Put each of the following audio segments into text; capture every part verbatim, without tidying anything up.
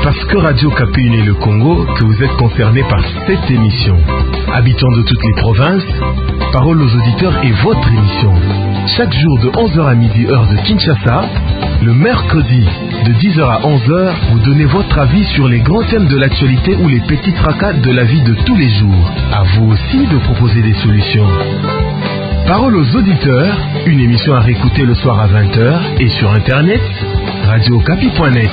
parce que Radio Okapi unit le Congo que vous êtes concerné par cette émission. Habitants de toutes les provinces, Parole aux auditeurs est votre émission. Chaque jour de onze heures à midi, heure de Kinshasa, le mercredi de dix heures à onze heures, vous donnez votre avis sur les grands thèmes de l'actualité ou les petits tracas de la vie de tous les jours. À vous aussi de proposer des solutions. Parole aux auditeurs, une émission à réécouter le soir à vingt heures et sur internet, radio okapi point net.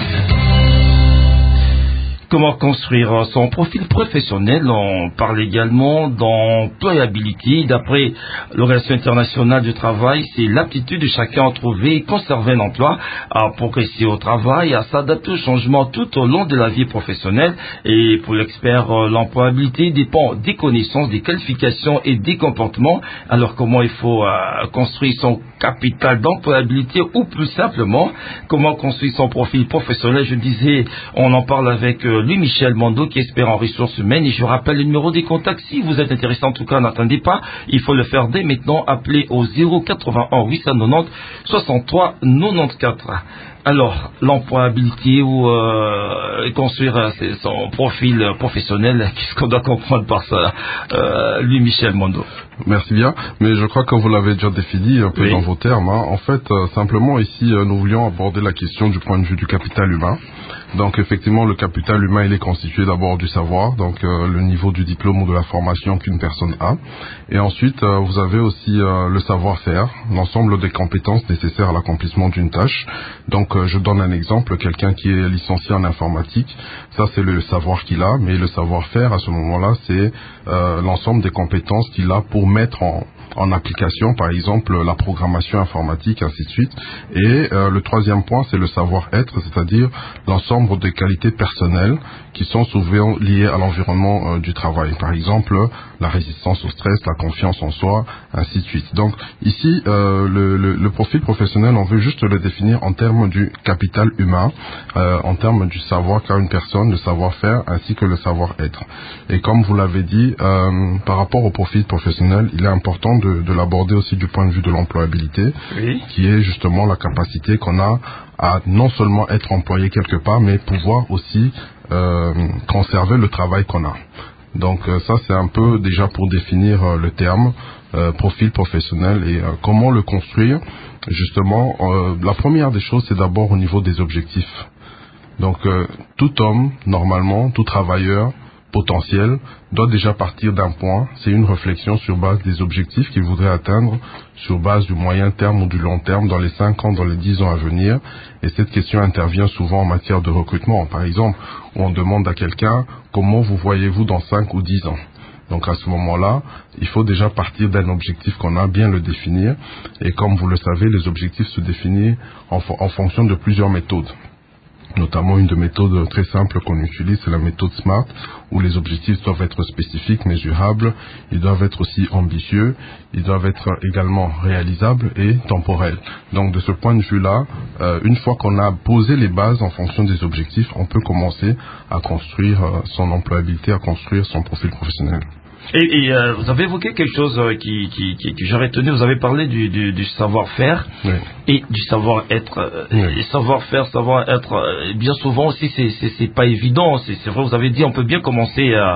Comment construire son profil professionnel? On parle également d'employabilité. D'après l'Organisation internationale du travail, c'est l'aptitude de chacun à trouver et conserver un emploi, à progresser au travail, à s'adapter aux changements tout au long de la vie professionnelle. Et pour l'expert, l'employabilité dépend des connaissances, des qualifications et des comportements. Alors comment il faut euh, construire son capital d'employabilité, ou plus simplement, comment construire son profil professionnel? Je disais, on en parle avec euh, lui, Michel Mondo, qui est expert en ressources humaines. Et je rappelle le numéro des contacts. Si vous êtes intéressé, en tout cas, n'attendez pas. Il faut le faire dès maintenant. Appelez au zéro quatre-vingt-un huit cent quatre-vingt-dix soixante-trois quatre-vingt-quatorze. Alors, l'employabilité ou euh, construire euh, son profil professionnel, qu'est-ce qu'on doit comprendre par ça, euh, lui, Michel Mondo? Merci bien, mais je crois que vous l'avez déjà défini un peu oui. dans vos termes. Hein. En fait, euh, simplement ici, euh, nous voulions aborder la question du point de vue du capital humain. Donc effectivement, le capital humain, il est constitué d'abord du savoir, donc euh, le niveau du diplôme ou de la formation qu'une personne a. Et ensuite, euh, vous avez aussi euh, le savoir-faire, l'ensemble des compétences nécessaires à l'accomplissement d'une tâche. Donc euh, je donne un exemple, quelqu'un qui est licencié en informatique, ça c'est le savoir qu'il a, mais le savoir-faire à ce moment-là, c'est euh, l'ensemble des compétences qu'il a pour mettre en en application, par exemple la programmation informatique, ainsi de suite. Et euh, le troisième point, c'est le savoir-être, c'est-à-dire l'ensemble des qualités personnelles qui sont souvent liées à l'environnement euh, du travail. Par exemple, la résistance au stress, la confiance en soi, ainsi de suite. Donc ici, euh, le, le, le profil professionnel, on veut juste le définir en termes du capital humain, euh, en termes du savoir qu'a une personne, le savoir-faire, ainsi que le savoir-être. Et comme vous l'avez dit, euh, par rapport au profil professionnel, il est important de, de l'aborder aussi du point de vue de l'employabilité, oui. qui est justement la capacité qu'on a à non seulement être employé quelque part, mais pouvoir aussi euh, conserver le travail qu'on a. Donc euh, ça, c'est un peu déjà pour définir euh, le terme euh, profil professionnel et euh, comment le construire. Justement, euh, la première des choses, c'est d'abord au niveau des objectifs. Donc euh, tout homme, normalement, tout travailleur potentiel doit déjà partir d'un point, c'est une réflexion sur base des objectifs qu'il voudrait atteindre, sur base du moyen terme ou du long terme, dans les cinq ans, dans les dix ans à venir. Et cette question intervient souvent en matière de recrutement. Par exemple, où on demande à quelqu'un, comment vous voyez-vous dans cinq ou dix ans? Donc à ce moment-là, il faut déjà partir d'un objectif qu'on a, bien le définir. Et comme vous le savez, les objectifs se définissent en, en fonction de plusieurs méthodes. Notamment une de méthodes très simples qu'on utilise, c'est la méthode SMART, où les objectifs doivent être spécifiques, mesurables, ils doivent être aussi ambitieux, ils doivent être également réalisables et temporels. Donc de ce point de vue-là, euh, une fois qu'on a posé les bases en fonction des objectifs, on peut commencer à construire euh, son employabilité, à construire son profil professionnel. Et, et euh, vous avez évoqué quelque chose euh, qui, qui, qui, que j'ai retenu. Vous avez parlé du, du, du savoir-faire oui. et du savoir-être. Euh, oui. Et savoir-faire, savoir-être, euh, bien souvent aussi, c'est, c'est, c'est pas évident. C'est, c'est vrai, vous avez dit, on peut bien commencer euh,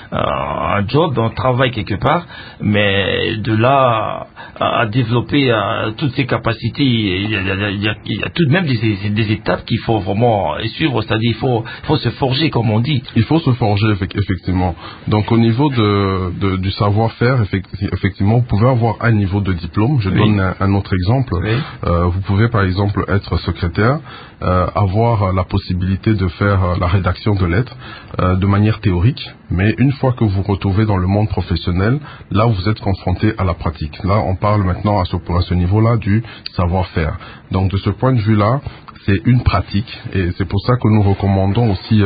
un job, un travail quelque part, mais de là à, à développer euh, toutes ces capacités, il y a, il y a, il y a, il y a tout de même des, des étapes qu'il faut vraiment suivre. C'est-à-dire, il faut, il faut se forger, comme on dit. Il faut se forger, effectivement. Donc, au niveau de De, du savoir-faire, effectivement, vous pouvez avoir un niveau de diplôme. Je oui. donne un, un autre exemple. Oui. Euh, vous pouvez, par exemple, être secrétaire, euh, avoir la possibilité de faire la rédaction de lettres euh, de manière théorique, mais une fois que vous vous retrouvez dans le monde professionnel, là, vous êtes confronté à la pratique. Là, on parle maintenant à ce, à ce niveau-là du savoir-faire. Donc, de ce point de vue-là, c'est une pratique et c'est pour ça que nous recommandons aussi euh,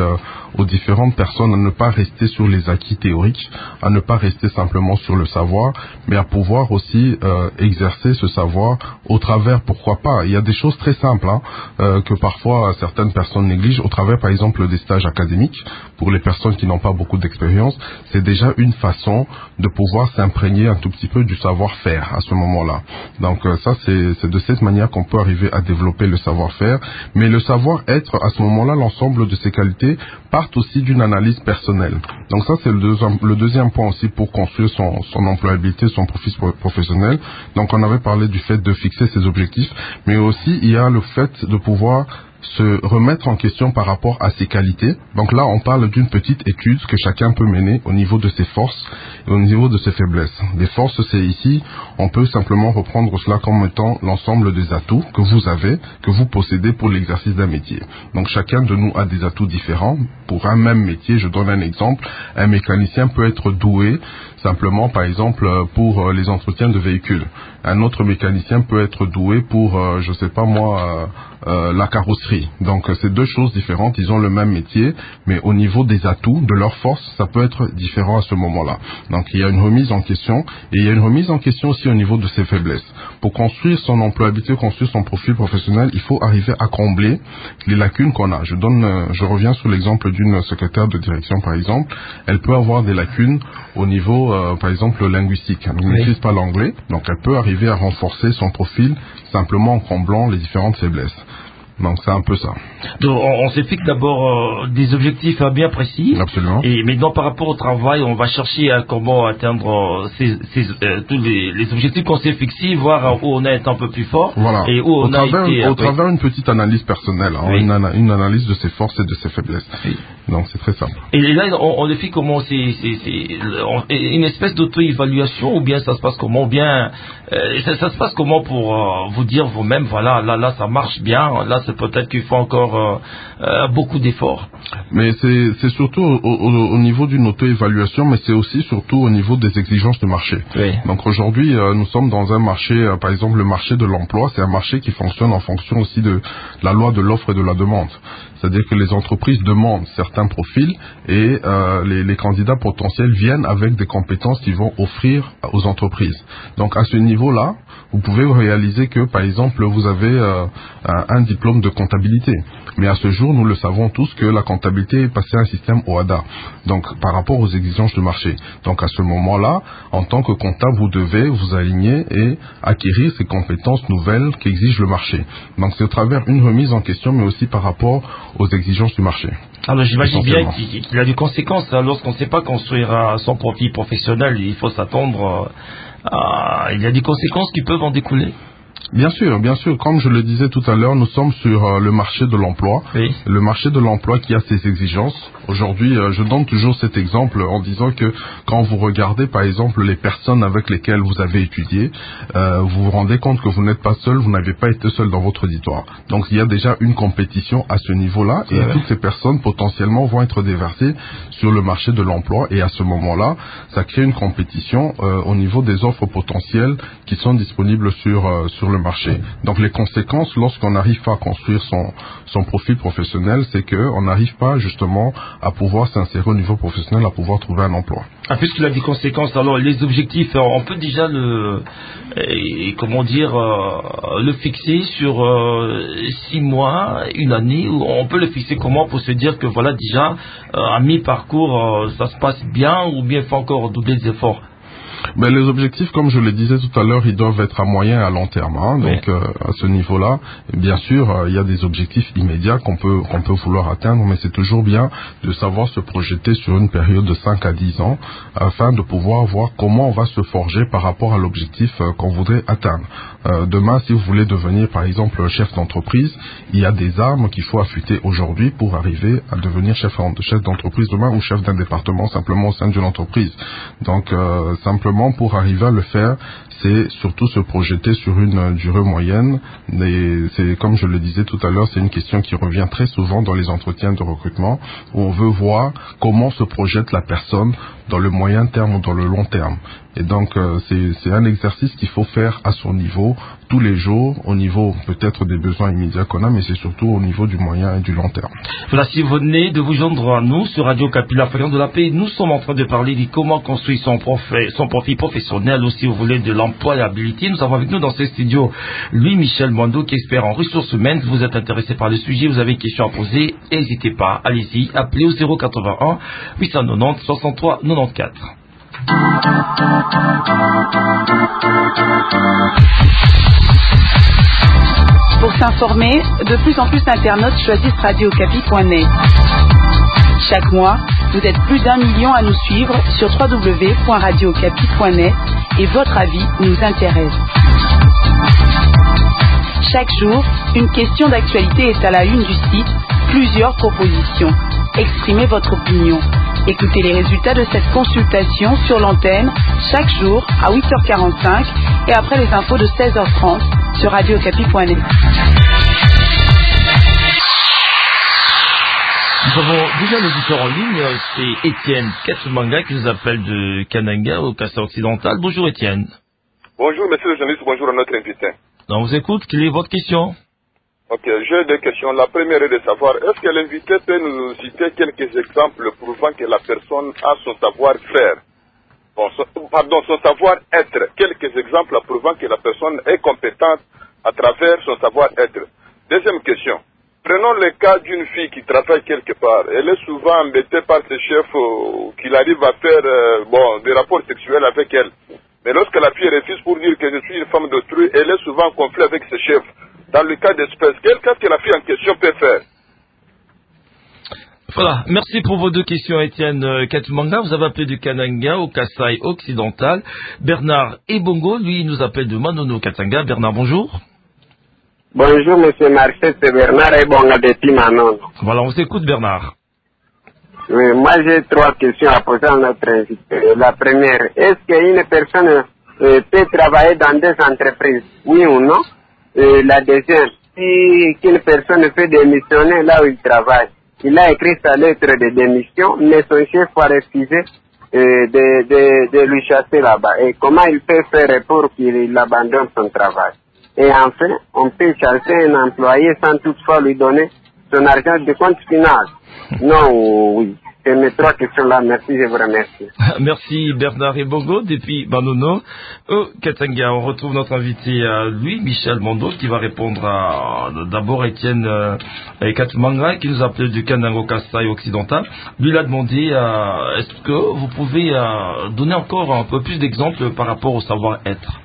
aux différentes personnes à ne pas rester sur les acquis théoriques, à ne pas rester simplement sur le savoir, mais à pouvoir aussi euh, exercer ce savoir au travers, pourquoi pas, il y a des choses très simples hein, euh, que parfois certaines personnes négligent, au travers par exemple des stages académiques, pour les personnes qui n'ont pas beaucoup d'expérience, c'est déjà une façon de pouvoir s'imprégner un tout petit peu du savoir-faire à ce moment-là. Donc euh, ça c'est, c'est de cette manière qu'on peut arriver à développer le savoir-faire, mais le savoir-être à ce moment-là, l'ensemble de ces qualités partent aussi d'une analyse personnelle. Donc ça c'est le deuxième, le deuxième point aussi pour construire son, son employabilité, son profil professionnel. Donc on avait parlé du fait de fixer ses objectifs, mais aussi il y a le fait de pouvoir se remettre en question par rapport à ses qualités. Donc là, on parle d'une petite étude que chacun peut mener au niveau de ses forces et au niveau de ses faiblesses. Les forces, c'est ici, on peut simplement reprendre cela comme étant l'ensemble des atouts que vous avez, que vous possédez pour l'exercice d'un métier. Donc chacun de nous a des atouts différents. Pour un même métier, je donne un exemple, un mécanicien peut être doué simplement, par exemple, pour les entretiens de véhicules. Un autre mécanicien peut être doué pour, euh, je sais pas moi, euh, euh, la carrosserie. Donc c'est deux choses différentes, ils ont le même métier, mais au niveau des atouts, de leur force, ça peut être différent à ce moment-là. Donc il y a une remise en question, et il y a une remise en question aussi au niveau de ses faiblesses. Pour construire son employabilité, construire son profil professionnel, il faut arriver à combler les lacunes qu'on a. Je donne, euh, je reviens sur l'exemple d'une secrétaire de direction par exemple, elle peut avoir des lacunes au niveau, euh, par exemple, linguistique. Elle ne maîtrise pas l'anglais, donc elle peut arriver à renforcer son profil simplement en comblant les différentes faiblesses. Donc c'est un peu ça. Donc on, on se fixe d'abord euh, des objectifs euh, bien précis. Absolument. Et maintenant par rapport au travail, on va chercher à comment atteindre euh, ces, ces, euh, tous les, les objectifs qu'on s'est fixés, voir euh, où on est un peu plus fort. Voilà. Et où au on travers, a été. Au après. travers une petite analyse personnelle, hein, Oui. une, ana- une analyse de ses forces et de ses faiblesses. Oui. Donc c'est très simple. Et là, on, on défie comment c'est, c'est, c'est on- une espèce d'auto-évaluation ou bien ça se passe comment, ou bien euh, ça, ça se passe comment pour euh, vous dire vous-même, voilà, là, là, ça marche bien, là, c'est peut-être qu'il faut encore euh, euh, beaucoup d'efforts. Mais c'est, c'est surtout au, au, au niveau d'une auto-évaluation, mais c'est aussi surtout au niveau des exigences du marché. Oui. Donc aujourd'hui, euh, nous sommes dans un marché, euh, par exemple le marché de l'emploi, c'est un marché qui fonctionne en fonction aussi de la loi de l'offre et de la demande. C'est-à-dire que les entreprises demandent certains profils et euh, les, les candidats potentiels viennent avec des compétences qu'ils vont offrir aux entreprises. Donc à ce niveau-là, vous pouvez réaliser que, par exemple, vous avez euh, un, un diplôme de comptabilité. Mais à ce jour, nous le savons tous que la comptabilité est passée à un système O H A D A. Donc par rapport aux exigences du marché. Donc à ce moment-là, en tant que comptable, vous devez vous aligner et acquérir ces compétences nouvelles qu'exige le marché. Donc c'est au travers une remise en question, mais aussi par rapport aux exigences du marché. Alors j'imagine bien qu'il, qu'il a des conséquences hein, lorsqu'on ne sait pas construire euh, son profil professionnel, il faut s'attendre euh, à... Il y a des conséquences qui peuvent en découler. Bien sûr, bien sûr. Comme je le disais tout à l'heure, nous sommes sur euh, le marché de l'emploi. Oui. Le marché de l'emploi qui a ses exigences. Aujourd'hui, euh, je donne toujours cet exemple en disant que quand vous regardez, par exemple, les personnes avec lesquelles vous avez étudié, euh, vous vous rendez compte que vous n'êtes pas seul, vous n'avez pas été seul dans votre auditoire. Donc, il y a déjà une compétition à ce niveau-là et ouais. toutes ces personnes potentiellement vont être déversées sur le marché de l'emploi et à ce moment-là, ça crée une compétition euh, au niveau des offres potentielles qui sont disponibles sur euh, sur le marché. Donc les conséquences lorsqu'on n'arrive pas à construire son son profil professionnel, c'est que on n'arrive pas justement à pouvoir s'insérer au niveau professionnel, à pouvoir trouver un emploi. Ah, puisqu'il a des conséquences, alors les objectifs, on peut déjà le et, comment dire euh, le fixer sur euh, six mois, une année, ou on peut le fixer comment pour se dire que voilà déjà euh, à mi-parcours euh, ça se passe bien, ou bien il faut encore doubler les efforts. Mais les objectifs, comme je le disais tout à l'heure, ils doivent être à moyen et à long terme. Hein. Donc, oui. euh, à ce niveau-là, bien sûr, euh, il y a des objectifs immédiats qu'on peut qu'on peut vouloir atteindre, mais c'est toujours bien de savoir se projeter sur une période de cinq à dix ans, afin de pouvoir voir comment on va se forger par rapport à l'objectif euh, qu'on voudrait atteindre. Euh, demain, si vous voulez devenir, par exemple, chef d'entreprise, il y a des armes qu'il faut affûter aujourd'hui pour arriver à devenir chef, chef d'entreprise demain ou chef d'un département simplement au sein d'une entreprise. Donc, euh, simplement pour arriver à le faire, c'est surtout se projeter sur une durée moyenne. Et c'est, comme je le disais tout à l'heure, c'est une question qui revient très souvent dans les entretiens de recrutement, où on veut voir comment se projette la personne dans le moyen terme ou dans le long terme. Et donc, euh, c'est, c'est un exercice qu'il faut faire à son niveau, tous les jours, au niveau peut-être des besoins immédiats qu'on a, mais c'est surtout au niveau du moyen et du long terme. Voilà, si vous venez de vous joindre à nous sur Radio Kapi, la fréquence de la paix, nous sommes en train de parler de comment construire son, profil, son profil professionnel, ou si vous voulez de l'employabilité. Nous avons avec nous dans ces studios Louis-Michel Mwando, qui est expert en ressources humaines. Vous êtes intéressé par le sujet, vous avez une question à poser, n'hésitez pas, allez-y, appelez au zéro quatre-vingt-un huit cent quatre-vingt-dix soixante-trois quatre-vingt-quatorze. Pour s'informer, de plus en plus d'internautes choisissent radio kapi point net. Chaque mois, vous êtes plus d'un million à nous suivre sur w w w point radio kapi point net et votre avis nous intéresse. Chaque jour, une question d'actualité est à la une du site, plusieurs propositions. Exprimez votre opinion. Écoutez les résultats de cette consultation sur l'antenne chaque jour à huit heures quarante-cinq et après les infos de seize heures trente sur radio kapi point net. Nous avons déjà l'auditeur en ligne, c'est Étienne Katsumanga qui nous appelle de Kananga au Kassai occidental. Bonjour Étienne. Bonjour monsieur le journaliste, bonjour à notre invité. On vous écoute, quelle est votre question? Ok, j'ai deux questions. La première est de savoir, est-ce que l'invité peut nous citer quelques exemples prouvant que la personne a son savoir-faire, bon, son, pardon, son savoir-être, quelques exemples prouvant que la personne est compétente à travers son savoir-être. Deuxième question, prenons le cas d'une fille qui travaille quelque part. Elle est souvent embêtée par ses chefs euh, qu'il arrive à faire euh, bon, des rapports sexuels avec elle. Mais lorsque la fille refuse pour dire que je suis une femme d'autrui, elle est souvent en conflit avec ses chefs. Dans le cas d'espèce, qu'est-ce que la fille en question peut faire? Voilà, merci pour vos deux questions, Étienne Katumanga. Vous avez appelé du Kananga au Kassai occidental. Bernard Ebongo, lui, nous appelle de Manono Katanga. Bernard, bonjour. Bonjour, monsieur Marcel, c'est Bernard Ebongo depuis Manono. Voilà, on s'écoute, Bernard. Oui, moi, j'ai trois questions à poser à notre invité. La première, est-ce qu'une personne euh, peut travailler dans des entreprises, oui ou non? Et la deuxième, si qu'une personne peut démissionner là où il travaille, il a écrit sa lettre de démission, mais son chef a refusé euh, de, de, de lui chasser là-bas. Et comment il peut faire pour qu'il abandonne son travail? Et enfin, on peut chasser un employé sans toutefois lui donner son argent de compte final. Non ou oui? C'est mes trois questions-là. Merci, je vous remercie. Merci Bernard Ebongo depuis Manono au Katanga. On retrouve notre invité euh, Louis Michel Mwando qui va répondre à d'abord Étienne euh, Katumanga qui nous appelait du Kananga Kassai occidental. Lui il a demandé euh, est-ce que vous pouvez euh, donner encore un peu plus d'exemples par rapport au savoir-être?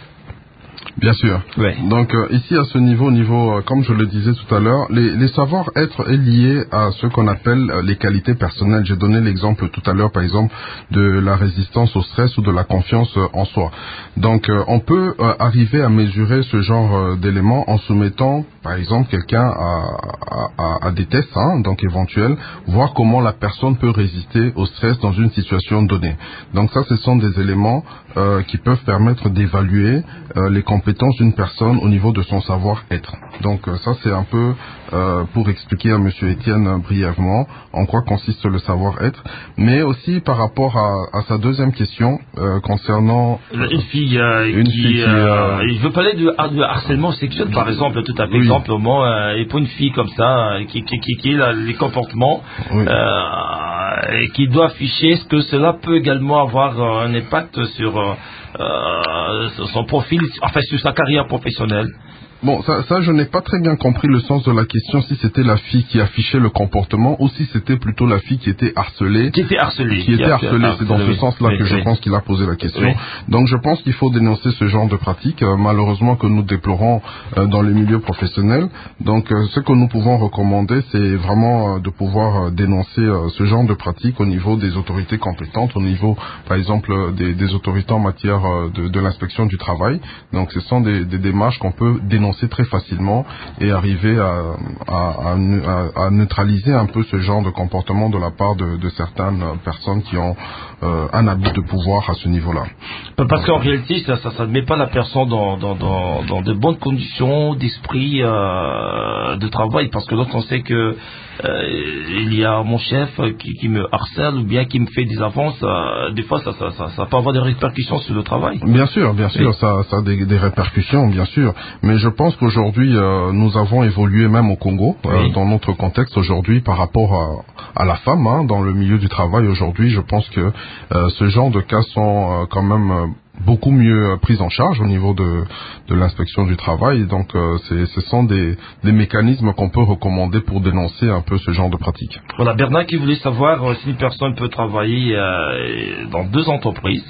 Bien sûr. Ouais. Donc euh, ici à ce niveau, niveau euh, comme je le disais tout à l'heure, les, les savoir-être est lié à ce qu'on appelle euh, les qualités personnelles. J'ai donné l'exemple tout à l'heure, par exemple, de la résistance au stress ou de la confiance euh, en soi. Donc euh, on peut euh, arriver à mesurer ce genre euh, d'éléments en soumettant, par exemple, quelqu'un à, à, à des tests, hein, donc éventuels, voir comment la personne peut résister au stress dans une situation donnée. Donc ça, ce sont des éléments euh, qui peuvent permettre d'évaluer euh, les compétences d'une personne au niveau de son savoir-être. Donc euh, ça, c'est un peu euh, pour expliquer à Monsieur Étienne euh, brièvement en quoi consiste le savoir-être, mais aussi par rapport à, à sa deuxième question euh, concernant une fille, euh, une qui, fille qui, euh, euh, je veux parler de, de harcèlement sexuel par exemple, tout à fait, oui. simplement, euh, et pour une fille comme ça euh, qui qui qui, qui a les comportements oui. euh, et qui doit afficher, est-ce que cela peut également avoir euh, un impact sur euh, euh, sur son profil, enfin sur sa carrière professionnelle? Bon, ça, ça je n'ai pas très bien compris le sens de la question, si c'était la fille qui affichait le comportement ou si c'était plutôt la fille qui était harcelée. Qui était harcelée. Qui, qui était harcelée, c'est dans ce oui, sens-là oui, que oui. je pense qu'il a posé la question. Oui. Donc je pense qu'il faut dénoncer ce genre de pratique, euh, malheureusement que nous déplorons euh, dans les milieux professionnels. Donc euh, ce que nous pouvons recommander, c'est vraiment euh, de pouvoir euh, dénoncer euh, ce genre de pratique au niveau des autorités compétentes, au niveau, par exemple, euh, des, des autorités en matière euh, de, de l'inspection du travail. Donc ce sont des, des démarches qu'on peut dénoncer très facilement et arriver à, à, à, à neutraliser un peu ce genre de comportement de la part de, de certaines personnes qui ont euh, un abus de pouvoir à ce niveau-là. Parce qu'en réalité, ça, ça, ça ne met pas la personne dans, dans, dans, dans de bonnes conditions d'esprit euh, de travail, parce que lorsqu'on sait que euh, il y a mon chef qui, qui me harcèle ou bien qui me fait des avances, euh, des fois ça, ça, ça, ça peut avoir des répercussions sur le travail. Bien sûr, bien sûr, oui. ça, ça a des, des répercussions, bien sûr. Mais je pense qu'aujourd'hui, euh, nous avons évolué même au Congo, oui. euh, dans notre contexte aujourd'hui par rapport à, à la femme, hein, dans le milieu du travail aujourd'hui. Je pense que euh, ce genre de cas sont euh, quand même euh, beaucoup mieux prise en charge au niveau de, de l'inspection du travail. Donc, euh, c'est, ce sont des, des mécanismes qu'on peut recommander pour dénoncer un peu ce genre de pratique. Voilà, Bernard qui voulait savoir euh, si une personne peut travailler euh, dans deux entreprises.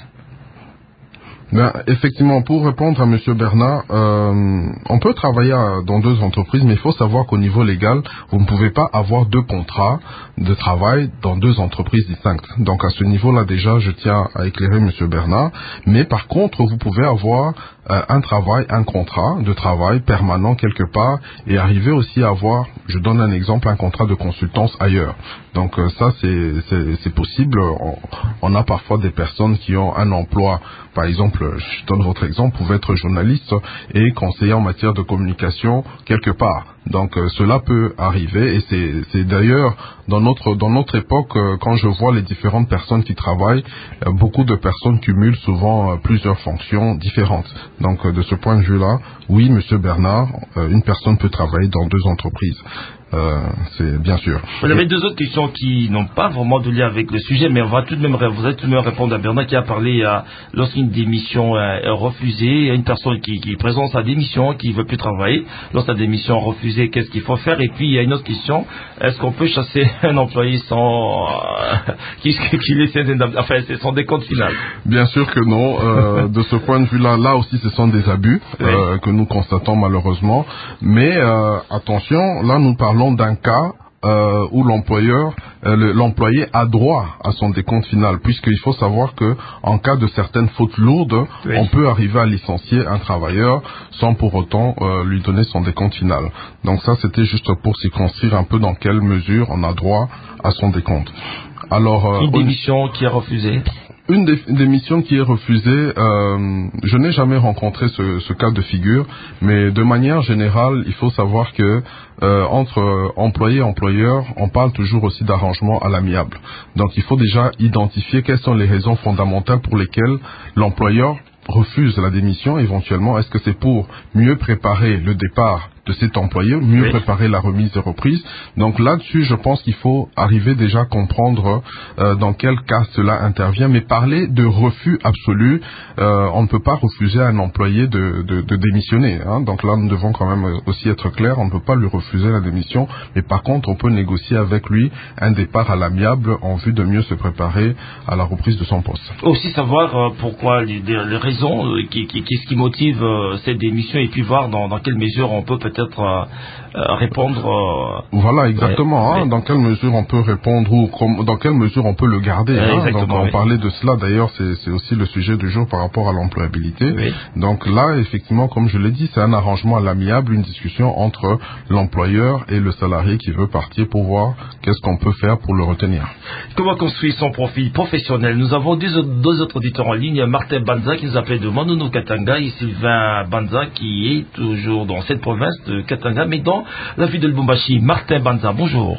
Ben, effectivement, pour répondre à Monsieur Bernard, euh, on peut travailler dans deux entreprises, mais il faut savoir qu'au niveau légal, vous ne pouvez pas avoir deux contrats de travail dans deux entreprises distinctes. Donc, à ce niveau-là, déjà, je tiens à éclairer Monsieur Bernard. Mais par contre, vous pouvez avoir euh, un travail, un contrat de travail permanent quelque part et arriver aussi à avoir, je donne un exemple, un contrat de consultance ailleurs. Donc, euh, ça, c'est, c'est, c'est possible. On, on a parfois des personnes qui ont un emploi, par exemple, je donne votre exemple, vous pouvez être journaliste et conseiller en matière de communication quelque part. Donc euh, cela peut arriver et c'est, c'est d'ailleurs dans notre dans notre époque euh, quand je vois les différentes personnes qui travaillent, euh, beaucoup de personnes cumulent souvent euh, plusieurs fonctions différentes. Donc euh, de ce point de vue-là, oui, Monsieur Bernard, euh, une personne peut travailler dans deux entreprises. Euh, c'est bien sûr. Vous avez deux autres questions qui n'ont pas vraiment de lien avec le sujet, mais on va tout de même, vous allez tout de même répondre à Bernard qui a parlé euh, lorsqu'une démission est refusée, il y a une personne qui, qui présente sa démission, qui ne veut plus travailler, lorsque sa démission est refusée, qu'est-ce qu'il faut faire? Et puis il y a une autre question, est-ce qu'on peut chasser un employé sans euh, qui, qui laisse enfin c'est son décompte final? Bien sûr que non. Euh, de ce point de vue-là, là aussi ce sont des abus oui. euh, que nous constatons malheureusement. Mais euh, attention, là nous parlons d'un cas euh, où l'employeur, euh, le, l'employé a droit à son décompte final, puisqu'il faut savoir que en cas de certaines fautes lourdes, oui. on peut arriver à licencier un travailleur sans pour autant euh, lui donner son décompte final. Donc ça, c'était juste pour circonscrire un peu dans quelle mesure on a droit à son décompte. Alors, euh, une démission qui est refusée. Une des, des missions qui est refusée, euh, je n'ai jamais rencontré ce, ce cas de figure, mais de manière générale, il faut savoir que euh, entre employé et employeur, on parle toujours aussi d'arrangement à l'amiable. Donc il faut déjà identifier quelles sont les raisons fondamentales pour lesquelles l'employeur refuse la démission éventuellement. Est-ce que c'est pour mieux préparer le départ de cet employé, mieux oui. préparer la remise et reprise? Donc là-dessus, je pense qu'il faut arriver déjà à comprendre euh, dans quel cas cela intervient, mais parler de refus absolu, euh, on ne peut pas refuser à un employé de, de, de démissionner. Hein. Donc là, nous devons quand même aussi être clairs, on ne peut pas lui refuser la démission, mais par contre, on peut négocier avec lui un départ à l'amiable en vue de mieux se préparer à la reprise de son poste. Aussi savoir euh, pourquoi les, les raisons, euh, qui, qui, qu'est-ce qui motive euh, cette démission et puis voir dans, dans quelle mesure on peut peut-être peut-être euh, euh, répondre. Euh, voilà, exactement. Ouais, hein, ouais. Dans quelle mesure on peut répondre ou com- dans quelle mesure on peut le garder. Ouais, hein, donc on oui. parlait de cela. D'ailleurs, c'est, c'est aussi le sujet du jour par rapport à l'employabilité. Oui. Donc là, effectivement, comme je l'ai dit, c'est un arrangement à l'amiable, une discussion entre l'employeur et le salarié qui veut partir pour voir qu'est-ce qu'on peut faire pour le retenir. Comment construire son profil professionnel? Nous avons deux, deux autres auditeurs en ligne, Martin Banza qui nous appelle de Mandono Katanga et Sylvain Banza qui est toujours dans cette province de Katanga, mais dans la ville de Lubumbashi. Martin Banza, bonjour.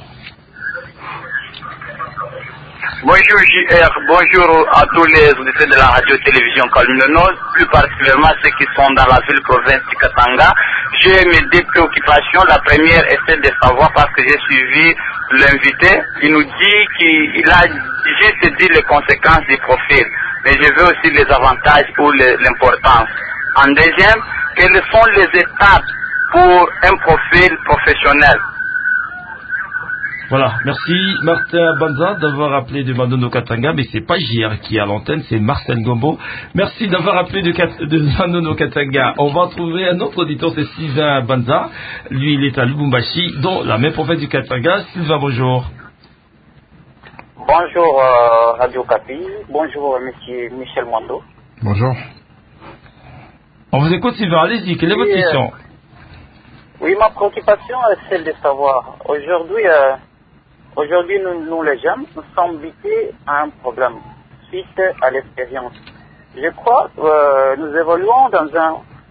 Bonjour J R, bonjour à tous les auditeurs de la radio-télévision Kalumeno, plus particulièrement ceux qui sont dans la ville-province du Katanga. J'ai mes deux préoccupations. La première est celle de savoir, parce que j'ai suivi l'invité, il nous dit qu'il a juste dit les conséquences du profil, mais je veux aussi les avantages ou les, l'importance. En deuxième, quelles sont les étapes pour un profil professionnel? Voilà, merci Martin Banza d'avoir appelé de Mandono Katanga, mais c'est pas J R qui est à l'antenne, c'est Marcel Gombo. Merci d'avoir appelé de, Kat- de Mandono Katanga. On va trouver un autre auditeur, c'est Sylvain Banza. Lui, il est à Lubumbashi, dans la même province du Katanga. Sylvain, bonjour. Bonjour euh, Radio Capi, bonjour Monsieur Michel Mondo. Bonjour. On vous écoute Sylvain, allez-y, quelle est votre oui, question? euh, Oui, ma préoccupation est celle de savoir, aujourd'hui, euh, aujourd'hui nous, nous les jeunes, nous sommes butés à un problème suite à l'expérience. Je crois que euh, nous évoluons dans un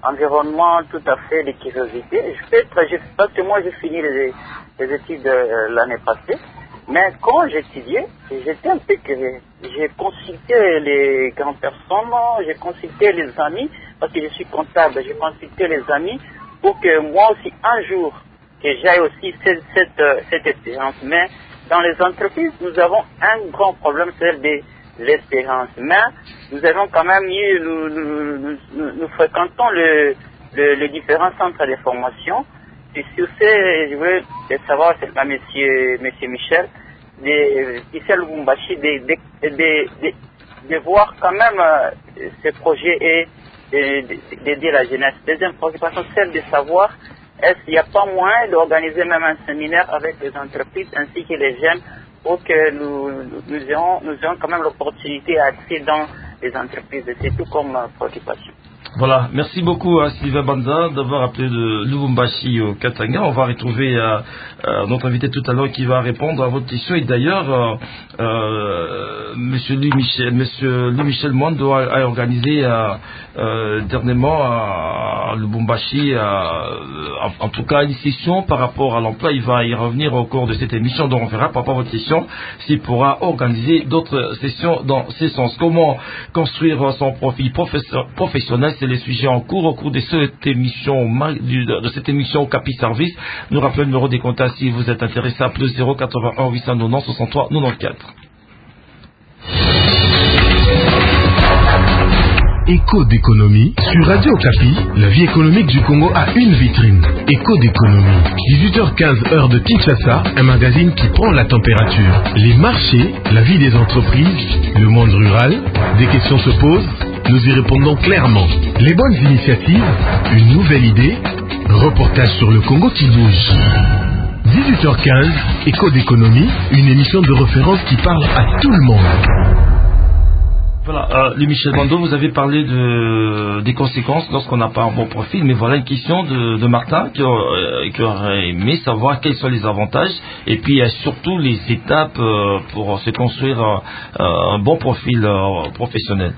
environnement tout à fait de curiosité. Je fais, je, parce que moi j'ai fini les, les études euh, l'année passée, mais quand j'étudiais, j'étais un peu curieux. J'ai consulté les grandes personnes, j'ai consulté les amis, parce que je suis comptable, j'ai consulté les amis pour que moi aussi un jour, que j'aille aussi cette, cette, cette expérience. Mais dans les entreprises, nous avons un grand problème, c'est de l'espérance. Mais nous avons quand même eu, nous, nous, nous, nous, nous fréquentons le, le, les différents centres de formation. Et sur ce, je voulais savoir, c'est pas monsieur, monsieur Michel, de Michel Lubumbashi, de, de, de, de, de voir quand même euh, ce projet et d'aider la jeunesse. Deuxième préoccupation, celle de savoir est-ce qu'il n'y a pas moyen d'organiser même un séminaire avec les entreprises ainsi que les jeunes pour que nous, nous, ayons, nous ayons quand même l'opportunité d'accéder dans les entreprises. C'est tout comme euh, préoccupation. Voilà, merci beaucoup à Sylvain Banza d'avoir appelé de Lubumbashi au Katanga. On va retrouver euh, euh, notre invité tout à l'heure qui va répondre à votre question. Et d'ailleurs, euh, euh, Monsieur Louis Michel, Monsieur Louis Michel Mwando a, a organisé euh, euh, dernièrement à, à Lubumbashi, euh, en, en tout cas une session par rapport à l'emploi. Il va y revenir au cours de cette émission, donc on verra par rapport à votre question s'il pourra organiser d'autres sessions dans ce sens. Comment construire son profil professionnel? C'est les sujets en cours au cours de cette émission de cette émission Capi Service. Nous rappelons le numéro des contacts si vous êtes intéressé à plus zéro quatre-vingt-un huit cent quatre-vingt-dix soixante-trois quatre-vingt-quatorze. Écho d'économie sur Radio Okapi, la vie économique du Congo a une vitrine. Écho d'économie, dix-huit heures quinze heure de Kinshasa, un magazine qui prend la température. Les marchés, la vie des entreprises, le monde rural, des questions se posent, nous y répondons clairement. Les bonnes initiatives, une nouvelle idée, reportage sur le Congo qui bouge. dix-huit heures quinze, Écho d'économie, une émission de référence qui parle à tout le monde. Voilà, euh, Louis Michel Mwando, vous avez parlé de, des conséquences lorsqu'on n'a pas un bon profil, mais voilà une question de, de Martin qui, euh, qui aurait aimé savoir quels sont les avantages et puis euh, surtout les étapes euh, pour se construire euh, un bon profil euh, professionnel.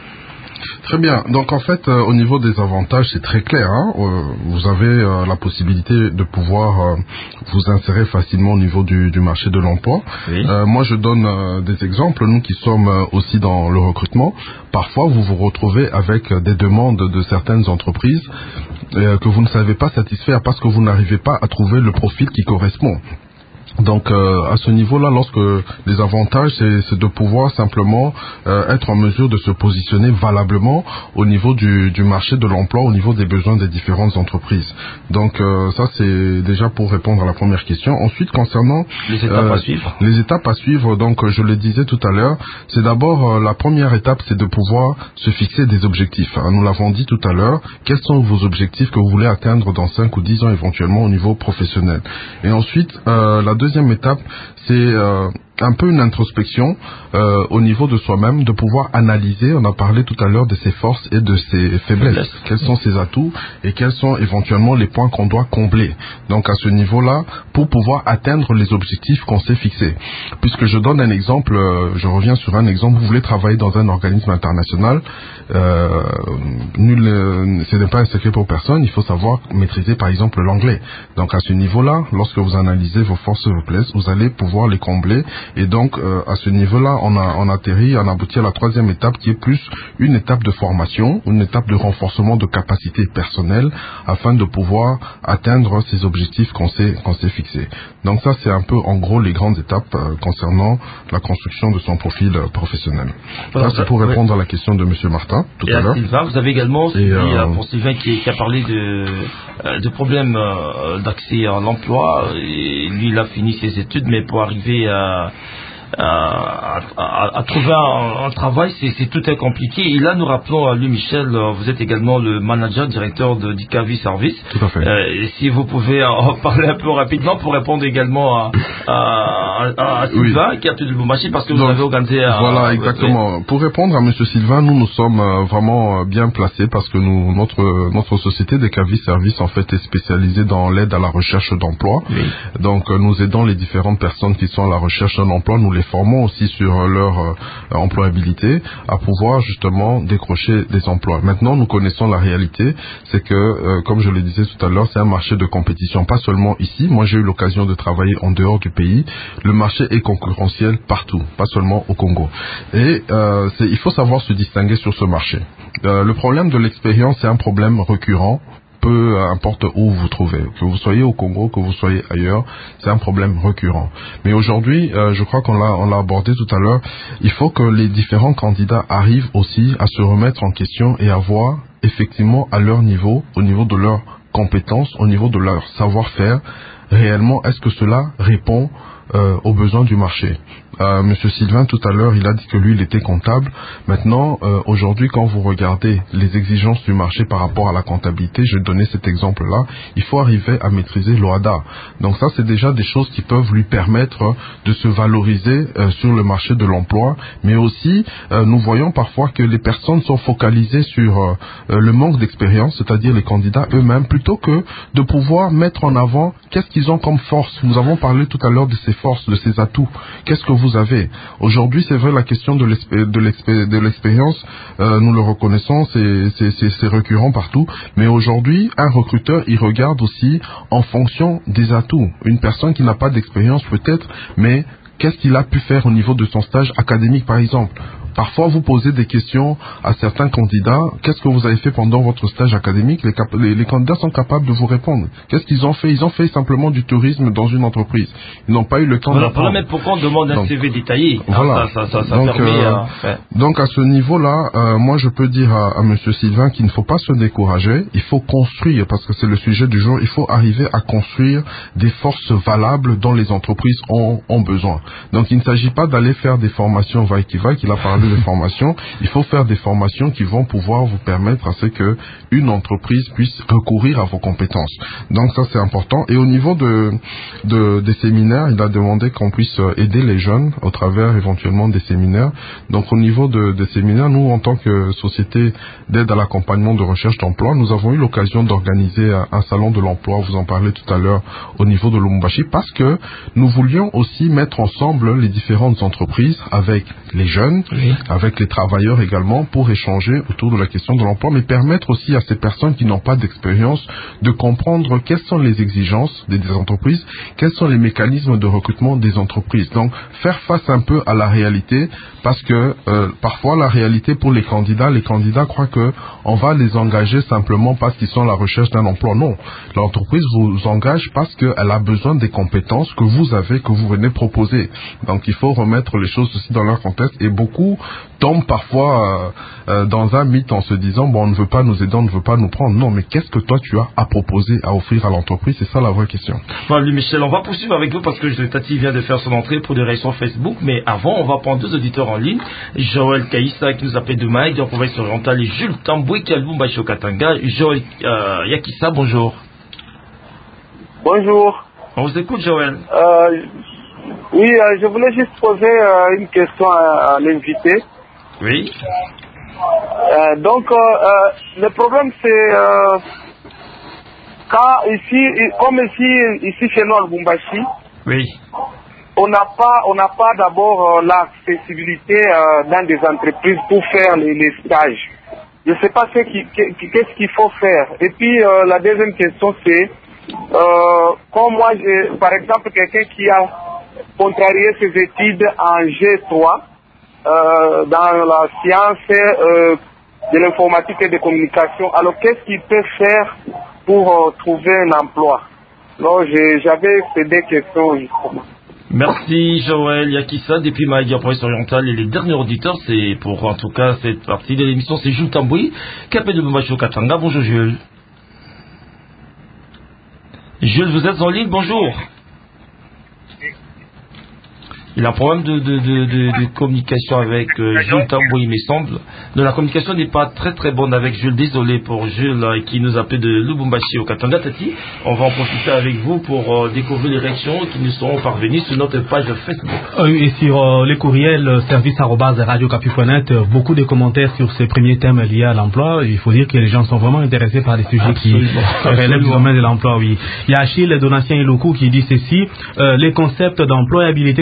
Très bien. Donc en fait, euh, au niveau des avantages, c'est très clair. Hein. Euh, vous avez euh, la possibilité de pouvoir euh, vous insérer facilement au niveau du, du marché de l'emploi. Oui. Euh, moi, je donne euh, des exemples. Nous qui sommes euh, aussi dans le recrutement, parfois vous vous retrouvez avec euh, des demandes de certaines entreprises euh, que vous ne savez pas satisfaire parce que vous n'arrivez pas à trouver le profil qui correspond. Donc euh, à ce niveau-là, lorsque les avantages, c'est, c'est de pouvoir simplement euh, être en mesure de se positionner valablement au niveau du, du marché de l'emploi, au niveau des besoins des différentes entreprises. Donc euh, ça, c'est déjà pour répondre à la première question. Ensuite, concernant les étapes euh, à suivre, les étapes à suivre. Donc je le disais tout à l'heure, c'est d'abord euh, la première étape, c'est de pouvoir se fixer des objectifs. Hein, nous l'avons dit tout à l'heure. Quels sont vos objectifs que vous voulez atteindre dans cinq ou dix ans éventuellement au niveau professionnel? Et ensuite, euh, la deuxième Deuxième étape, c'est euh, un peu une introspection euh, au niveau de soi-même, de pouvoir analyser, on a parlé tout à l'heure de ses forces et de ses faiblesses, quels sont ses atouts et quels sont éventuellement les points qu'on doit combler. Donc à ce niveau-là, pour pouvoir atteindre les objectifs qu'on s'est fixés. Puisque je donne un exemple, euh, je reviens sur un exemple, vous voulez travailler dans un organisme international, euh, nul, euh, ce n'est pas un secret pour personne, il faut savoir maîtriser par exemple l'anglais. Donc à ce niveau-là, lorsque vous analysez vos forces et vos faiblesses, vous allez pouvoir les combler. Et donc, euh, à ce niveau-là, on a, on atterrit, on aboutit à la troisième étape qui est plus une étape de formation, une étape de renforcement de capacités personnelles afin de pouvoir atteindre ces objectifs qu'on s'est, qu'on s'est fixés. Donc ça, c'est un peu, en gros, les grandes étapes euh, concernant la construction de son profil euh, professionnel. Voilà, là, c'est pour répondre oui. à la question de Monsieur Martin, tout et à, à l'heure. Sylvain, vous avez également, suivi, euh, pour Sylvain qui, qui a parlé de, euh, de problèmes euh, d'accès à l'emploi, et lui, il a fini ses études, mais pour arriver à À, à, à trouver un, un travail, c'est, c'est tout est compliqué. Et là, nous rappelons à lui, Michel, vous êtes également le manager, directeur de Capi Service. Tout à fait. Euh, si vous pouvez en parler un peu rapidement pour répondre également à, à, à, à Sylvain, oui. qui a tout de Lubumbashi, parce que Donc, vous avez organisé un... Voilà, exactement. Oui. Pour répondre à Monsieur Sylvain, nous, nous sommes vraiment bien placés parce que nous, notre, notre société de Capi Service, en fait, est spécialisée dans l'aide à la recherche d'emploi. Oui. Donc, nous aidons les différentes personnes qui sont à la recherche d'un emploi, nous les formons aussi sur leur euh, employabilité, à pouvoir justement décrocher des emplois. Maintenant, nous connaissons la réalité, c'est que, euh, comme je le disais tout à l'heure, c'est un marché de compétition, pas seulement ici. Moi, j'ai eu l'occasion de travailler en dehors du pays. Le marché est concurrentiel partout, pas seulement au Congo. Et euh, c'est, il faut savoir se distinguer sur ce marché. Euh, le problème de l'expérience, c'est un problème récurrent. Peu importe où vous vous trouvez, que vous soyez au Congo, que vous soyez ailleurs, c'est un problème récurrent. Mais aujourd'hui, euh, je crois qu'on l'a, on l'a abordé tout à l'heure, il faut que les différents candidats arrivent aussi à se remettre en question et à voir effectivement à leur niveau, au niveau de leurs compétences, au niveau de leur savoir-faire, réellement est-ce que cela répond euh, aux besoins du marché. Euh, Monsieur Sylvain, tout à l'heure, il a dit que lui, il était comptable. Maintenant, euh, aujourd'hui, quand vous regardez les exigences du marché par rapport à la comptabilité, je vais donner cet exemple-là, il faut arriver à maîtriser l'O A D A. Donc ça, c'est déjà des choses qui peuvent lui permettre de se valoriser euh, sur le marché de l'emploi. Mais aussi, euh, nous voyons parfois que les personnes sont focalisées sur euh, le manque d'expérience, c'est-à-dire les candidats eux-mêmes, plutôt que de pouvoir mettre en avant qu'est-ce qu'ils ont comme force. Nous avons parlé tout à l'heure de ces forces, de ces atouts. Qu'est-ce que vous avez? Aujourd'hui, c'est vrai, la question de l'expérience, euh, nous le reconnaissons, c'est, c'est, c'est, c'est récurrent partout. Mais aujourd'hui, un recruteur, il regarde aussi en fonction des atouts. Une personne qui n'a pas d'expérience peut-être, mais qu'est-ce qu'il a pu faire au niveau de son stage académique, par exemple? Parfois, vous posez des questions à certains candidats. Qu'est-ce que vous avez fait pendant votre stage académique? Les, cap- les, les candidats sont capables de vous répondre. Qu'est-ce qu'ils ont fait? Ils ont fait simplement du tourisme dans une entreprise. Ils n'ont pas eu le temps voilà, d'apprendre. Voilà, mais pourquoi on demande un C V détaillé? Voilà. Ah, ça, ça, ça, ça donc, permet, euh, euh, ouais. donc, à ce niveau-là, euh, moi, je peux dire à, à Monsieur Sylvain qu'il ne faut pas se décourager. Il faut construire, parce que c'est le sujet du jour. Il faut arriver à construire des forces valables dont les entreprises ont, ont besoin. Donc, il ne s'agit pas d'aller faire des formations va-et-qui-va, qu'il a parlé de formations. Il faut faire des formations qui vont pouvoir vous permettre à ce que une entreprise puisse recourir à vos compétences. Donc ça, c'est important. Et au niveau de, de des séminaires, il a demandé qu'on puisse aider les jeunes au travers éventuellement des séminaires. Donc au niveau de, des séminaires, nous, en tant que société d'aide à l'accompagnement de recherche d'emploi, nous avons eu l'occasion d'organiser un, un salon de l'emploi, vous en parlez tout à l'heure, au niveau de Lubumbashi, parce que nous voulions aussi mettre ensemble les différentes entreprises avec les jeunes, oui. avec les travailleurs également, pour échanger autour de la question de l'emploi, mais permettre aussi à ces personnes qui n'ont pas d'expérience de comprendre quelles sont les exigences des, des entreprises, quels sont les mécanismes de recrutement des entreprises. Donc, faire face un peu à la réalité, parce que euh, parfois la réalité pour les candidats, les candidats croient que on va les engager simplement parce qu'ils sont à la recherche d'un emploi. Non, l'entreprise vous engage parce qu'elle a besoin des compétences que vous avez, que vous venez proposer. Donc, il faut remettre les choses aussi dans leur contexte, et beaucoup tombent parfois euh, euh, dans un mythe en se disant bon, on ne veut pas nous aider, on ne veut pas nous prendre. Non, mais qu'est-ce que toi tu as à proposer, à offrir à l'entreprise? C'est ça la vraie question. Bon, lui, Michel, on va poursuivre avec vous parce que Tati vient de faire son entrée pour des réactions Facebook, mais avant, on va prendre deux auditeurs en ligne. Joël Kaïssa qui nous appelle de Maï, de la province orientale, et Jules Tamboué qui a Lubumbashi au Katanga. Joël euh, Yakissa, bonjour. Bonjour. On vous écoute, Joël. Euh, oui, euh, je voulais juste poser euh, une question à, à l'invité. Oui. Euh, donc, euh, euh, le problème, c'est euh, quand ici, comme ici, ici chez nous à Lubumbashi, oui. on n'a pas, on n'a pas d'abord euh, l'accessibilité euh, dans des entreprises pour faire les, les stages. Je ne sais pas ce qui, qu'est-ce qu'il faut faire. Et puis, euh, la deuxième question, c'est, euh, comme moi, j'ai, par exemple, quelqu'un qui a contrarié ses études en G trois, Euh, dans la science euh, de l'informatique et des communications. Alors, qu'est-ce qu'il peut faire pour euh, trouver un emploi? Non, j'avais ces deux questions justement. Merci Joël Yakissa depuis Maïdi en province orientale, et les derniers auditeurs, c'est pour en tout cas cette partie de l'émission, c'est Jules Tamboui, capé de Lubumbashi au Katanga. Bonjour Jules. Jules, vous êtes en ligne, bonjour. Il a un problème de, de, de, de, de communication avec euh, Jules Tamboui, il me semble. De la communication n'est pas très très bonne avec Jules. Désolé pour Jules euh, qui nous appelle de Lubumbashi au Katanga. Tati, on va en profiter avec vous pour euh, découvrir les réactions qui nous seront parvenues sur notre page Facebook. Euh, et sur euh, les courriels euh, service arobase radio capi point net, euh, beaucoup de commentaires sur ces premiers thèmes liés à l'emploi. Il faut dire que les gens sont vraiment intéressés par des sujets Absolument. qui relèvent du domaine de l'emploi. Oui. Il y a Achille Donatien Iloku qui dit ceci, euh, les concepts d'employabilité nous énervent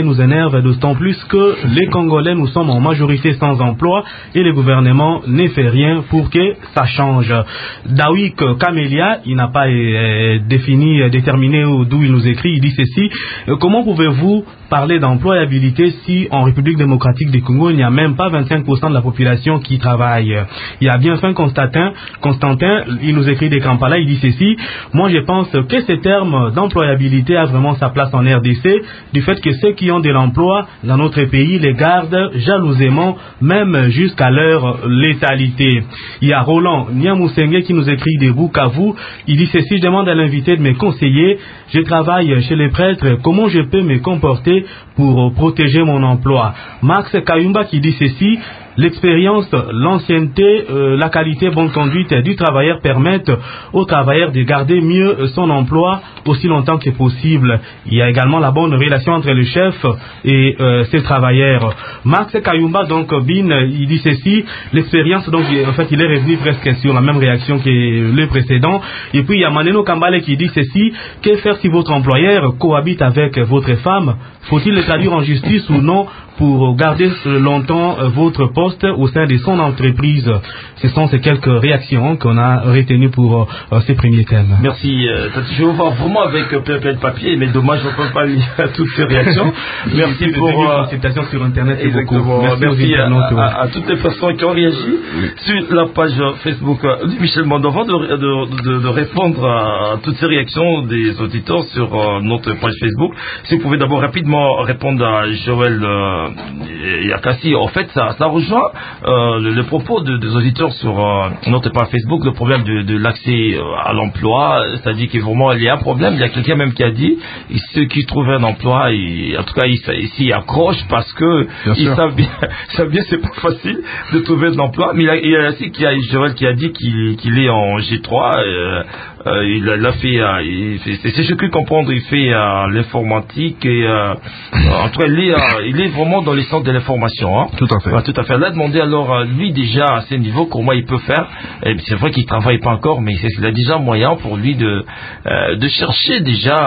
m'énerve d'autant plus que les Congolais, nous sommes en majorité sans emploi et le gouvernement ne fait rien pour que ça change. Dawik Camélia, il n'a pas euh, défini, déterminé d'où il nous écrit, il dit ceci: euh, comment pouvez-vous parler d'employabilité si en République démocratique du Congo, il n'y a même pas vingt-cinq pour cent de la population qui travaille? Il y a bien fin Constantin, Constantin, il nous écrit des Kampala, il dit ceci: moi je pense que ce terme d'employabilité a vraiment sa place en R D C, du fait que ceux qui ont de l'emploi dans notre pays les gardent jalousement, même jusqu'à leur létalité. Il y a Roland Niamousenge qui nous écrit des Bukavu, il dit ceci: je demande à l'invité de me conseiller, je travaille chez les prêtres, comment je peux me comporter pour protéger mon emploi? Max Kayumba qui dit ceci: l'expérience, l'ancienneté, euh, la qualité, bonne conduite du travailleur permettent au travailleur de garder mieux son emploi aussi longtemps que possible. Il y a également la bonne relation entre le chef et euh, ses travailleurs. Max Kayumba, donc, Bin, il dit ceci: l'expérience, donc, en fait, il est revenu presque sur la même réaction que le précédent. Et puis, il y a Maneno Kambale qui dit ceci: que faire si votre employeur cohabite avec votre femme? Faut-il le traduire en justice ou non pour garder longtemps votre poste au sein de son entreprise? Ce sont ces quelques réactions qu'on a retenues pour euh, ces premiers thèmes. Merci. Euh, je vais voir vraiment avec euh, plein de papier, mais dommage, je ne peux pas lire toutes ces réactions. Merci pour une euh, consultation sur Internet. Exactement. Merci, Merci à, à, à toutes les personnes qui ont réagi oui. sur la page Facebook de Michel Mondo. Avant de, de, de, de répondre à toutes ces réactions des auditeurs sur euh, notre page Facebook, si vous pouvez d'abord rapidement répondre à Joël euh, Yakassi. En fait, ça, ça rejoint euh, le, le propos de, des auditeurs sur euh, notre page Facebook, le problème de, de l'accès euh, à l'emploi. C'est-à-dire qu'il vraiment il y a un problème. Il y a quelqu'un même qui a dit ceux qui trouvent un emploi, ils, en tout cas, ils s'y accrochent parce que ils savent bien, savent bien c'est pas facile de trouver un emploi. Mais il y a, il y a aussi qui a Joël qui a dit qu'il, qu'il est en G trois. Euh, Euh, il, a, il a fait, euh, il fait c'est, c'est ce que comprendre, il fait euh, l'informatique et euh, en tout cas il est, euh, il est vraiment dans les centres de l'information. Hein. Tout à fait. Ouais, tout à fait. Là, demander alors euh, lui déjà à ce niveau comment il peut faire. Et c'est vrai qu'il travaille pas encore, mais c'est, il a déjà moyen pour lui de euh, de chercher déjà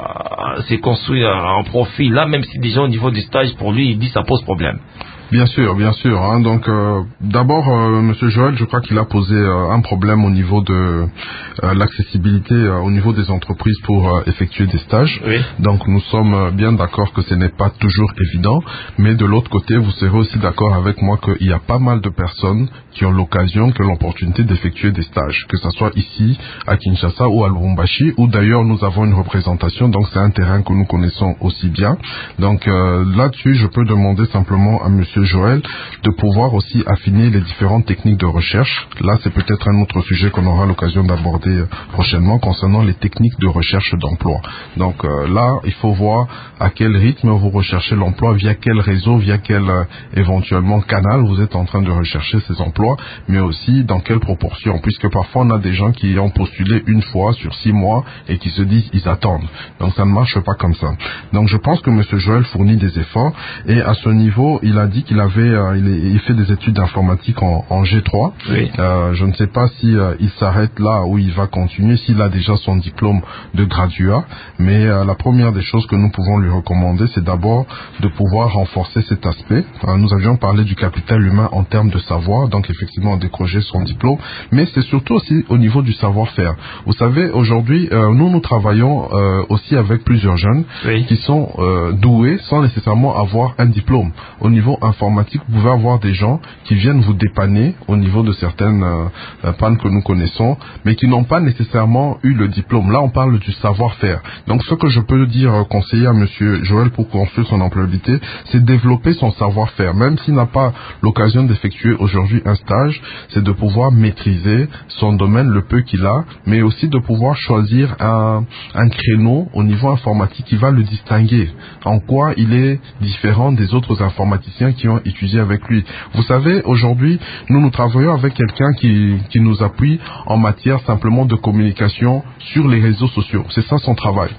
à se construire un profil là, même si déjà au niveau du stage pour lui il dit ça pose problème. Bien sûr, bien sûr. Hein. Donc, euh, d'abord, euh, Monsieur Joël, je crois qu'il a posé euh, un problème au niveau de euh, l'accessibilité euh, au niveau des entreprises pour euh, effectuer des stages. Oui. Donc, nous sommes bien d'accord que ce n'est pas toujours évident, mais de l'autre côté, vous serez aussi d'accord avec moi qu'il y a pas mal de personnes qui ont l'occasion, qui ont l'opportunité d'effectuer des stages, que ce soit ici, à Kinshasa ou à Lubumbashi, où d'ailleurs nous avons une représentation, donc c'est un terrain que nous connaissons aussi bien. Donc, euh, là-dessus, je peux demander simplement à Monsieur Joël de pouvoir aussi affiner les différentes techniques de recherche. Là, c'est peut-être un autre sujet qu'on aura l'occasion d'aborder prochainement concernant les techniques de recherche d'emploi. Donc euh, là, il faut voir à quel rythme vous recherchez l'emploi, via quel réseau, via quel euh, éventuellement canal vous êtes en train de rechercher ces emplois, mais aussi dans quelle proportion, puisque parfois on a des gens qui ont postulé une fois sur six mois et qui se disent ils attendent. Donc ça ne marche pas comme ça. Donc je pense que M. Joël fournit des efforts et à ce niveau, il a dit qu'il avait, euh, il, est, il fait des études d'informatique en, en G trois. Oui. Euh, je ne sais pas si euh, il s'arrête là ou il va continuer, s'il a déjà son diplôme de graduat. Mais euh, la première des choses que nous pouvons lui recommander, c'est d'abord de pouvoir renforcer cet aspect. Euh, nous avions parlé du capital humain en termes de savoir, donc effectivement décrocher son diplôme, mais c'est surtout aussi au niveau du savoir-faire. Vous savez, aujourd'hui, euh, nous nous travaillons euh, aussi avec plusieurs jeunes oui. qui sont euh, doués sans nécessairement avoir un diplôme. Au niveau informatique, vous pouvez avoir des gens qui viennent vous dépanner au niveau de certaines euh, pannes que nous connaissons, mais qui n'ont pas nécessairement eu le diplôme. Là, on parle du savoir-faire. Donc, ce que je peux dire, euh, conseiller à Monsieur Joël pour construire son employabilité, c'est développer son savoir-faire. Même s'il n'a pas l'occasion d'effectuer aujourd'hui un stage, c'est de pouvoir maîtriser son domaine, le peu qu'il a, mais aussi de pouvoir choisir un, un créneau au niveau informatique qui va le distinguer. En quoi il est différent des autres informaticiens qui ont étudié avec lui. Vous savez, aujourd'hui, nous nous travaillons avec quelqu'un qui, qui nous appuie en matière simplement de communication sur les réseaux sociaux. C'est ça son travail.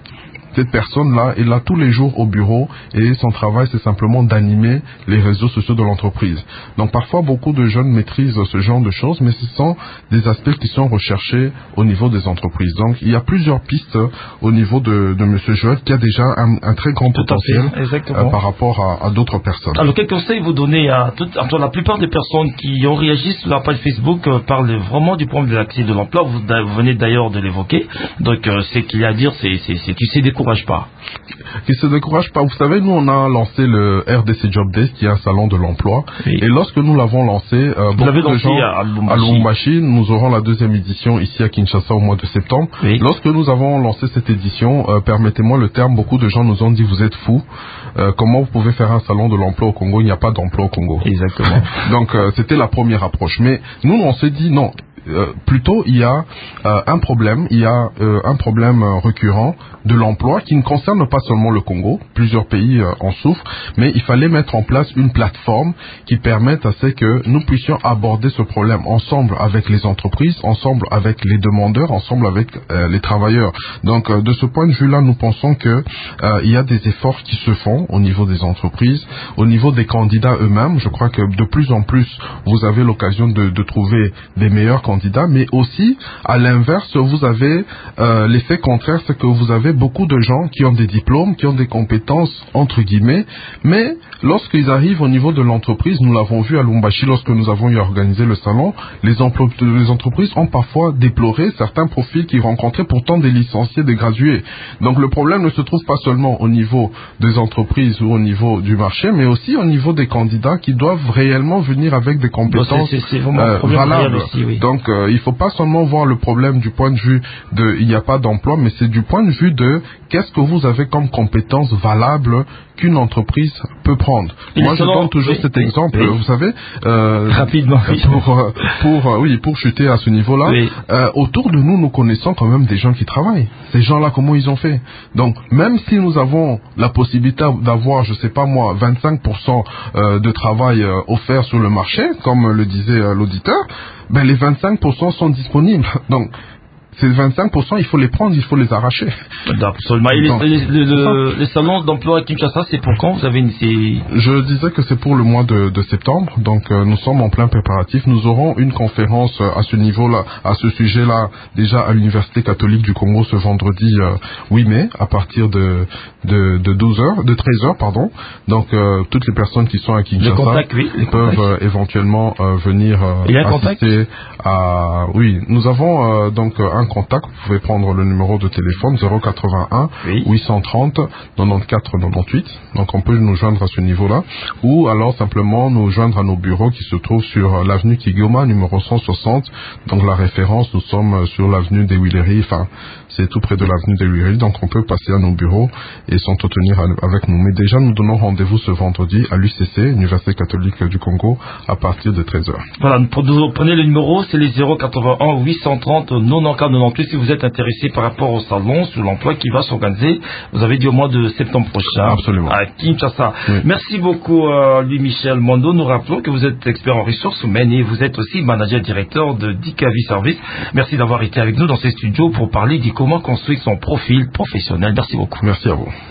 cette personne-là est là tous les jours au bureau et son travail, c'est simplement d'animer les réseaux sociaux de l'entreprise. Donc parfois, beaucoup de jeunes maîtrisent ce genre de choses, mais ce sont des aspects qui sont recherchés au niveau des entreprises. Donc il y a plusieurs pistes au niveau de, de M. Joël qui a déjà un, un très grand Tout potentiel euh, par rapport à, à d'autres personnes. Alors quel conseil vous donnez à toute, à la plupart des personnes qui ont réagi sur la page Facebook euh, parlent vraiment du problème de l'accès de l'emploi. Vous, vous venez d'ailleurs de l'évoquer. Donc euh, c'est qu'il y a à dire, c'est, c'est, c'est qu'ils ne se découragent pas. Qui se découragent pas. Vous savez, nous on a lancé le R D C Job Day, qui est un salon de l'emploi. Oui. Et lorsque nous l'avons lancé, euh, beaucoup de gens à, à Lubumbashi, nous aurons la deuxième édition ici à Kinshasa au mois de septembre. Oui. Lorsque nous avons lancé cette édition, euh, permettez-moi le terme, beaucoup de gens nous ont dit vous êtes fous. Euh, comment vous pouvez faire un salon de l'emploi au Congo? Il n'y a pas d'emploi au Congo. Exactement. Donc euh, c'était la première approche. Mais nous on s'est dit non. Euh, plutôt, il y a euh, un problème, il y a euh, un problème euh, récurrent de l'emploi qui ne concerne pas seulement le Congo, plusieurs pays euh, en souffrent, mais il fallait mettre en place une plateforme qui permette à ce que nous puissions aborder ce problème ensemble avec les entreprises, ensemble avec les demandeurs, ensemble avec euh, les travailleurs. Donc, euh, de ce point de vue-là, nous pensons que euh, il y a des efforts qui se font au niveau des entreprises, au niveau des candidats eux-mêmes. Je crois que de plus en plus, vous avez l'occasion de, de trouver des meilleurs candidats, mais aussi, à l'inverse, vous avez euh, l'effet contraire, c'est que vous avez beaucoup de gens qui ont des diplômes, qui ont des compétences, entre guillemets, mais lorsqu'ils arrivent au niveau de l'entreprise, nous l'avons vu à Lubumbashi lorsque nous avons eu organisé le salon, les, les entreprises ont parfois déploré certains profils qu'ils rencontraient, pourtant des licenciés, des gradués. Donc le problème ne se trouve pas seulement au niveau des entreprises ou au niveau du marché, mais aussi au niveau des candidats qui doivent réellement venir avec des compétences c'est, c'est, c'est euh, valables. Aussi, oui. Donc euh, il ne faut pas seulement voir le problème du point de vue de il n'y a pas d'emploi, mais c'est du point de vue de qu'est-ce que vous avez comme compétences valables qu'une entreprise peut prendre. Et moi, je donne toujours oui, cet oui, exemple. Oui. Vous savez, euh, rapidement, pour pour oui pour chuter à ce niveau-là. Oui. Euh, autour de nous, nous connaissons quand même des gens qui travaillent. Ces gens-là, comment ils ont fait? Donc, même si nous avons la possibilité d'avoir, je sais pas moi, vingt-cinq pour cent de travail euh, offert sur le marché, comme le disait euh, l'auditeur, ben les vingt-cinq pour cent sont disponibles. Donc ces vingt-cinq pour cent, il faut les prendre, il faut les arracher. Absolument. Et Donc, les, les, les, les salons d'emploi à Kinshasa, c'est pour quand? Vous avez une... Je disais que c'est pour le mois de, de septembre. Donc, euh, nous sommes en plein préparatif. Nous aurons une conférence à ce niveau-là, à ce sujet-là, déjà à l'Université catholique du Congo ce vendredi euh, huit mai, à partir de, de, de douze heures, de treize heures, pardon. Donc, euh, toutes les personnes qui sont à Kinshasa contact, oui, peuvent euh, éventuellement euh, venir euh, Il y a un assister contact à... Oui, nous avons euh, donc un contact, vous pouvez prendre le numéro de téléphone zéro quatre-vingt-un oui. huit cent trente quatre-vingt-quatorze quatre-vingt-dix-huit, donc on peut nous joindre à ce niveau-là, ou alors simplement nous joindre à nos bureaux qui se trouvent sur l'avenue Kigoma, numéro cent soixante, donc la référence, nous sommes sur l'avenue des Huileries, enfin c'est tout près de l'avenue des Huileries, donc on peut passer à nos bureaux et s'entretenir avec nous. Mais déjà, nous donnons rendez-vous ce vendredi à l'U C C, Université catholique du Congo, à partir de treize heures. Voilà, prenez le numéro, c'est les zéro quatre-vingt-un huit cent trente quatre-vingt-quatorze quatre-vingt-dix-huit si vous êtes intéressé par rapport au salon sur l'emploi qui va s'organiser, vous avez dit au mois de septembre prochain. Absolument. À Kinshasa. Oui. Merci beaucoup, euh, Louis-Michel Mondo. Nous rappelons que vous êtes expert en ressources humaines et vous êtes aussi manager directeur de Dikavi Service. Merci d'avoir été avec nous dans ces studios pour parler de comment construire son profil professionnel. Merci beaucoup. Merci à vous.